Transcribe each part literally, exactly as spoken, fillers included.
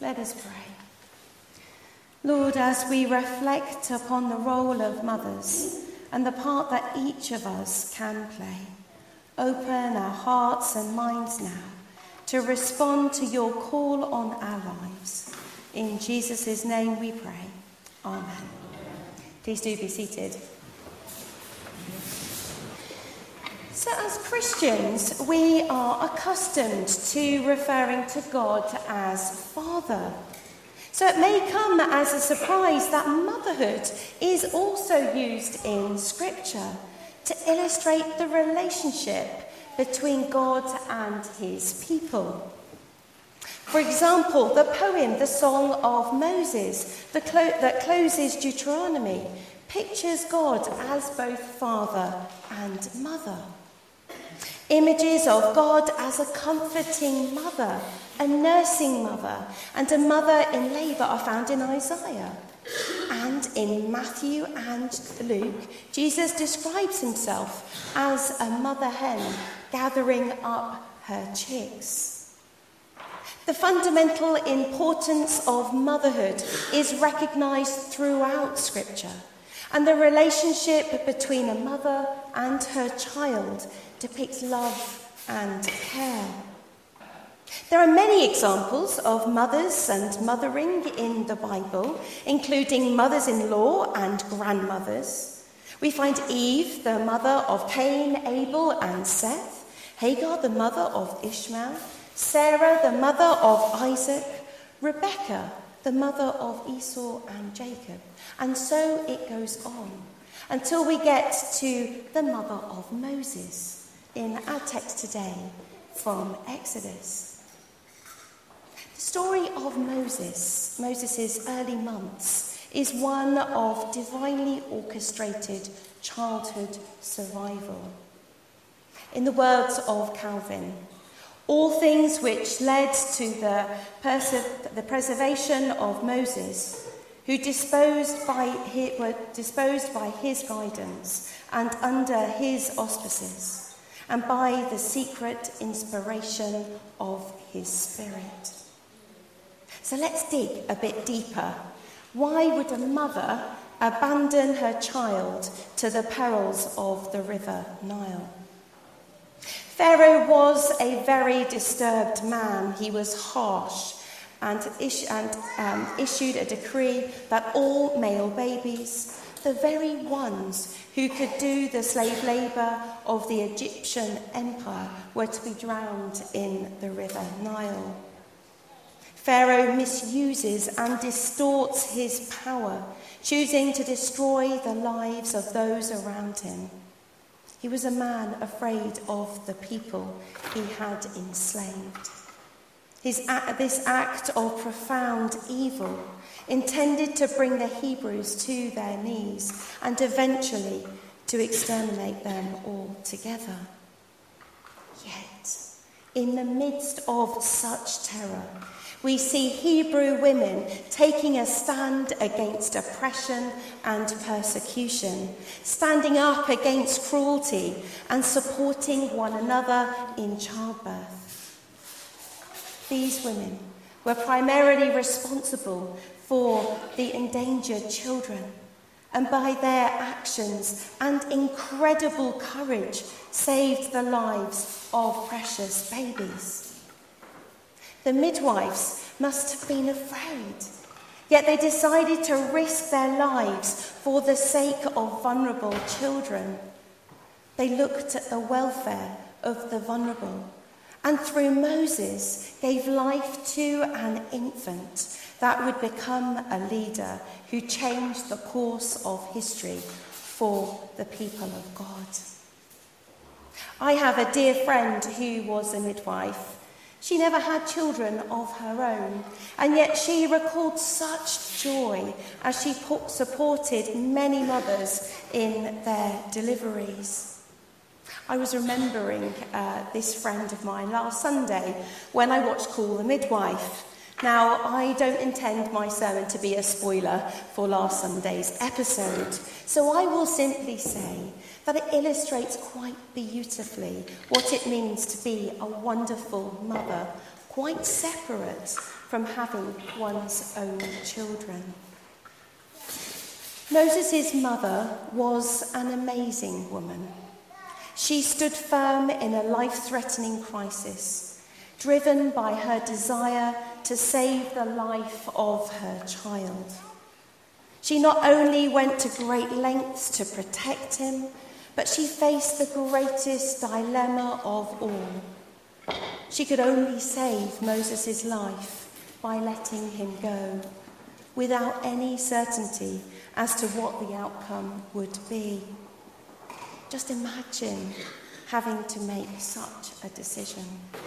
Let us pray. Lord, as we reflect upon the role of mothers and the part that each of us can play, open our hearts and minds now to respond to your call on our lives. In Jesus' name we pray. Amen. Please do be seated. So as Christians, we are accustomed to referring to God as Father. So it may come as a surprise that motherhood is also used in Scripture to illustrate the relationship between God and his people. For example, the poem, the Song of Moses, the clo- that closes Deuteronomy, pictures God as both father and mother. Images of God as a comforting mother, a nursing mother, and a mother in labour are found in Isaiah. And in Matthew and Luke, Jesus describes himself as a mother hen gathering up her chicks. The fundamental importance of motherhood is recognised throughout Scripture, and the relationship between a mother and her child depicts love and care. There are many examples of mothers and mothering in the Bible, including mothers-in-law and grandmothers. We find Eve, the mother of Cain, Abel, and Seth, Hagar, the mother of Ishmael, Sarah, the mother of Isaac, Rebecca, the mother of Esau and Jacob. And so it goes on, until we get to the mother of Moses in our text today from Exodus. The story of Moses, Moses' early months, is one of divinely orchestrated childhood survival. In the words of Calvin, all things which led to the, perse- the preservation of Moses, who disposed by his, were disposed by his guidance and under his auspices, and by the secret inspiration of his Spirit. So let's dig a bit deeper. Why would a mother abandon her child to the perils of the river Nile? Pharaoh was a very disturbed man. He was harsh and, is- and um, issued a decree that all male babies, the very ones who could do the slave labour of the Egyptian empire, were to be drowned in the river Nile. Pharaoh misuses and distorts his power, choosing to destroy the lives of those around him. He was a man afraid of the people he had enslaved. His, this act of profound evil intended to bring the Hebrews to their knees and eventually to exterminate them altogether. Yet, in the midst of such terror, we see Hebrew women taking a stand against oppression and persecution, standing up against cruelty and supporting one another in childbirth. These women were primarily responsible for the endangered children, and by their actions and incredible courage saved the lives of precious babies. The midwives must have been afraid, yet they decided to risk their lives for the sake of vulnerable children. They looked at the welfare of the vulnerable, and through Moses gave life to an infant that would become a leader who changed the course of history for the people of God. I have a dear friend who was a midwife. She never had children of her own, and yet she recalled such joy as she supported many mothers in their deliveries. I was remembering uh, this friend of mine last Sunday when I watched Call the Midwife. Now, I don't intend my sermon to be a spoiler for last Sunday's episode, so I will simply say that it illustrates quite beautifully what it means to be a wonderful mother, quite separate from having one's own children. Moses' mother was an amazing woman. She stood firm in a life-threatening crisis, driven by her desire to save the life of her child. She not only went to great lengths to protect him, but she faced the greatest dilemma of all. She could only save Moses' life by letting him go, without any certainty as to what the outcome would be. Just imagine having to make such a decision.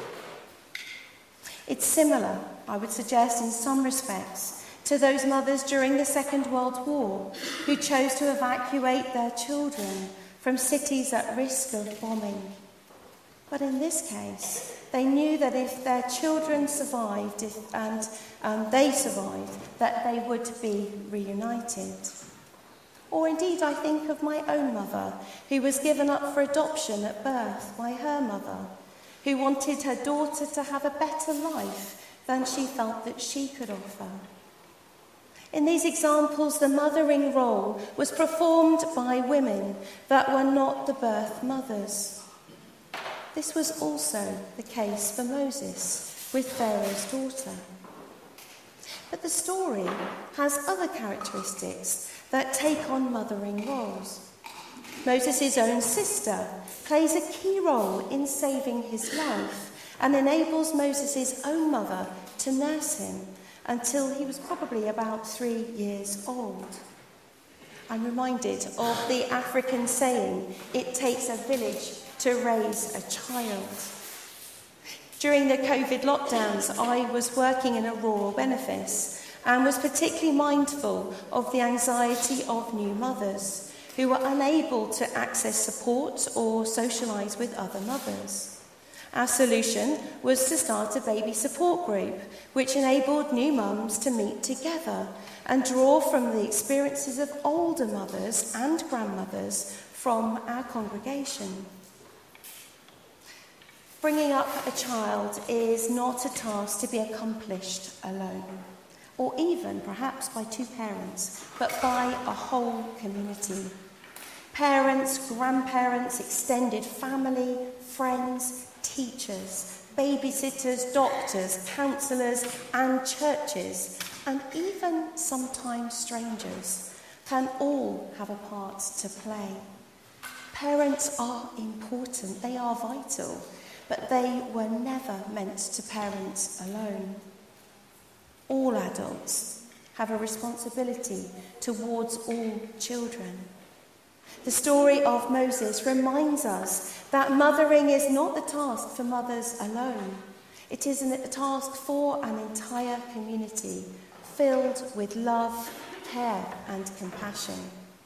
It's similar, I would suggest, in some respects, to those mothers during the Second World War who chose to evacuate their children from cities at risk of bombing. But in this case, they knew that if their children survived if, and um, they survived, that they would be reunited. Or indeed, I think of my own mother, who was given up for adoption at birth by her mother, who wanted her daughter to have a better life than she felt that she could offer. In these examples, the mothering role was performed by women that were not the birth mothers. This was also the case for Moses with Pharaoh's daughter. But the story has other characteristics that take on mothering roles. Moses' own sister plays a key role in saving his life and enables Moses' own mother to nurse him until he was probably about three years old. I'm reminded of the African saying, "It takes a village to raise a child." During the COVID lockdowns, I was working in a rural benefice and was particularly mindful of the anxiety of new mothers who were unable to access support or socialise with other mothers. Our solution was to start a baby support group, which enabled new mums to meet together and draw from the experiences of older mothers and grandmothers from our congregation. Bringing up a child is not a task to be accomplished alone, or even perhaps by two parents, but by a whole community. Parents, grandparents, extended family, friends, teachers, babysitters, doctors, counsellors, and churches, and even sometimes strangers, can all have a part to play. Parents are important, they are vital, but they were never meant to parent alone. All adults have a responsibility towards all children. The story of Moses reminds us that mothering is not the task for mothers alone. It is a task for an entire community filled with love, care, and compassion.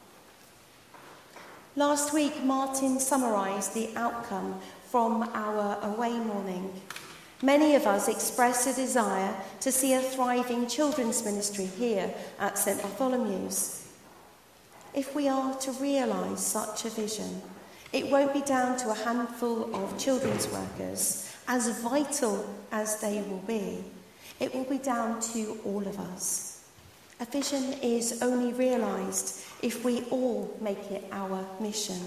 Last week, Martin summarised the outcome from our away morning. Many of us expressed a desire to see a thriving children's ministry here at St Bartholomew's. If we are to realise such a vision, it won't be down to a handful of children's workers, as vital as they will be. It will be down to all of us. A vision is only realised if we all make it our mission.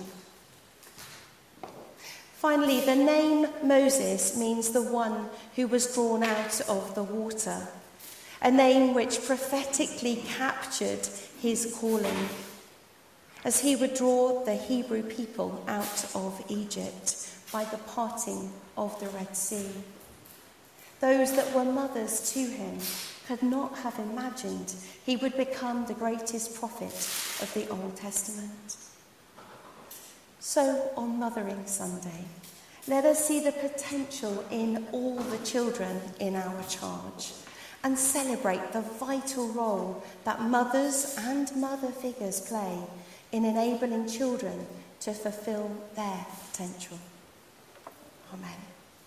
Finally, the name Moses means the one who was drawn out of the water, a name which prophetically captured his calling, as he would draw the Hebrew people out of Egypt by the parting of the Red Sea. Those that were mothers to him could not have imagined he would become the greatest prophet of the Old Testament. So on Mothering Sunday, let us see the potential in all the children in our charge and celebrate the vital role that mothers and mother figures play in enabling children to fulfil their potential. Amen.